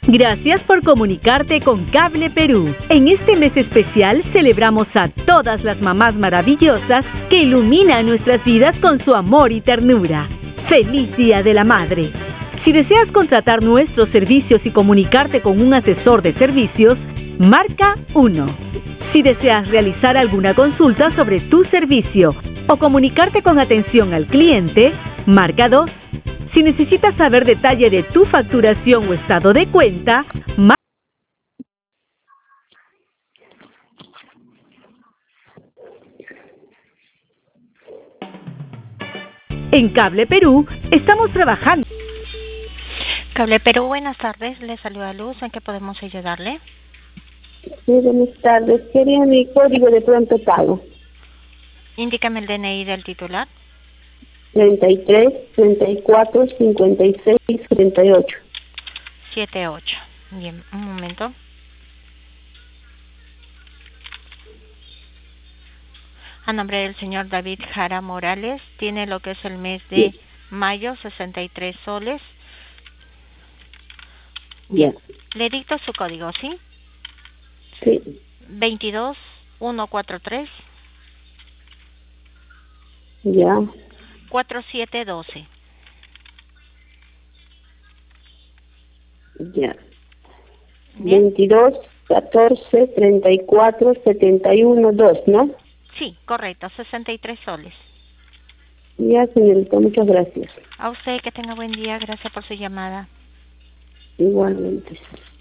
Gracias por comunicarte con Cable Perú. En este mes especial celebramos a todas las mamás maravillosas que iluminan nuestras vidas con su amor y ternura. ¡Feliz Día de la Madre! Si deseas contratar nuestros servicios y comunicarte con un asesor de servicios, marca 1. Si deseas realizar alguna consulta sobre tu servicio o comunicarte con atención al cliente, marca 2. Si necesitas saber detalle de tu facturación o estado de cuenta, en Cable Perú estamos trabajando. Cable Perú, buenas tardes. Le saluda Luz. ¿En qué podemos ayudarle? Sí, buenas tardes. Quería mi código de pronto pago. Indícame el DNI del titular. 33, 34, 56, 38. 78. Bien, un momento. A nombre del señor David Jara Morales, tiene lo que es el mes de mayo, 63 soles. Bien. Le dicto su código, ¿sí? Sí. 22143. Ya. 4712. Ya. Bien. 22, 14, 34, 71, 2, ¿no? Sí, correcto, 63 soles. Ya, señorita, muchas gracias. A usted que tenga buen día, gracias por su llamada. Igualmente.